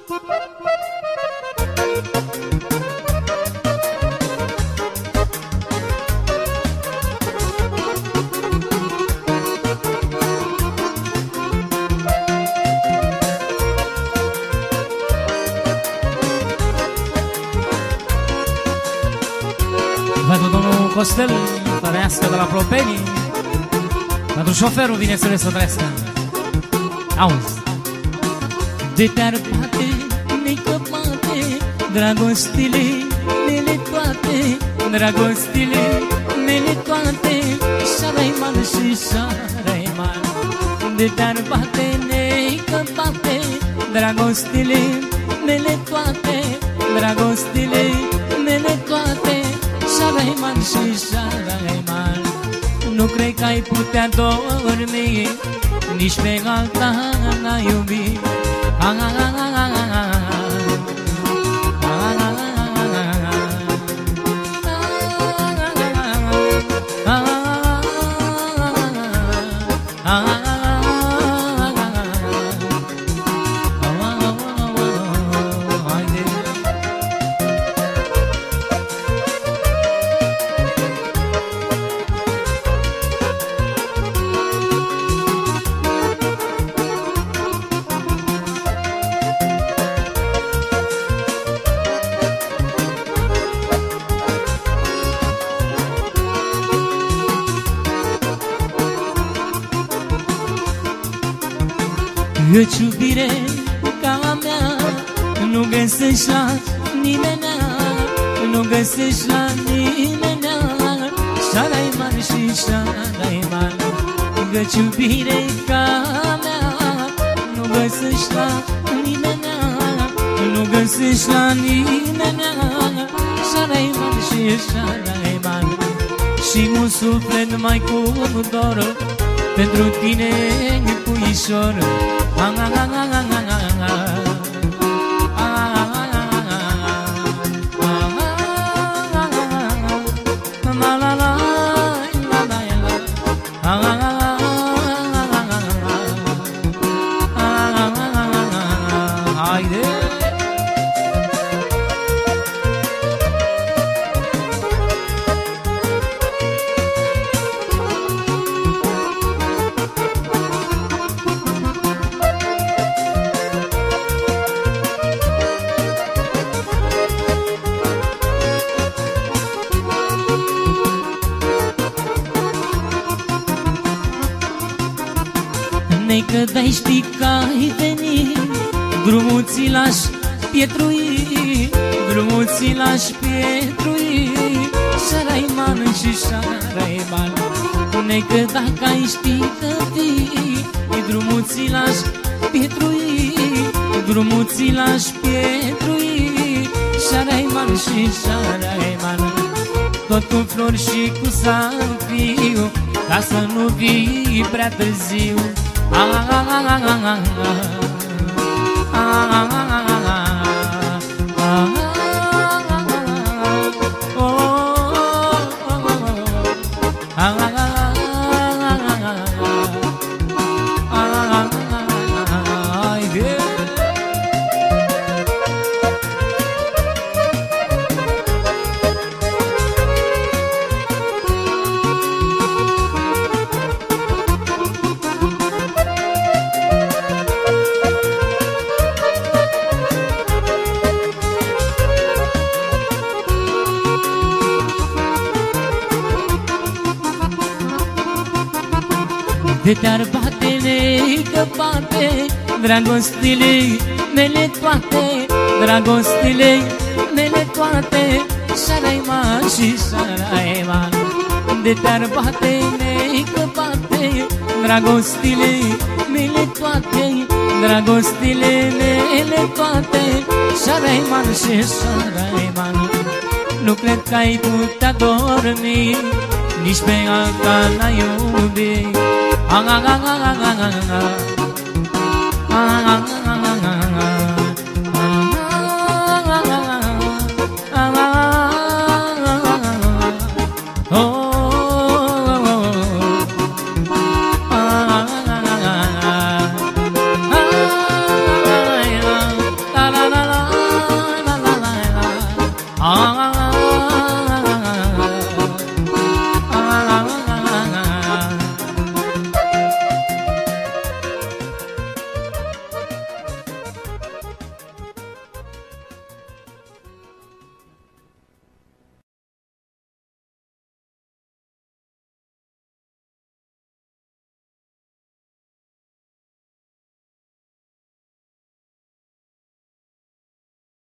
Pentru domnul Costel, trăiască de la Propenii. Pentru șoferul, bineînțeles, să trăiască. Auzi. De te-ar bate, necăpate, dragostile mele toate, dragostile mele toate, Șaraiman și Șaraiman. De te-ar bate, necăpate, dragostile mele toate, dragostile mele toate, Șaraiman și Șaraiman. Nu cred că ai putea dormi, nici pe alta n-ai iubi. Căci iubire ca a mea nu găsești la nimenea, nu găsești la nimenea, Șaraiman și Șaraiman. Căci iubire ca a mea nu găsești la nimenea, nu găsești la nimenea, Șaraiman și Șaraiman. Și un suflet mai cu dor pentru tine puișor. Că dai știi că ai venit, drumul ți l-aș pietrui, drumul ți l-aș pietrui, Șaraiman și Șaraiman. Că dacă ai ști că vii, drumul ți l-aș pietrui, drumul ți l-aș pietrui, Șaraiman și Șaraiman. Tot cu flori și cu salviu, ca să nu vii prea târziu. De te-ar bate, necăpate, dragostile mele toate, dragostile mele toate, Șaraiman și Șaraiman. De te-ar bate, necăpate, dragostile mele toate, dragostile mele toate, Șaraiman și Șaraiman. Nu cred că ai putea dormi, nici pe alta n-ai iubi.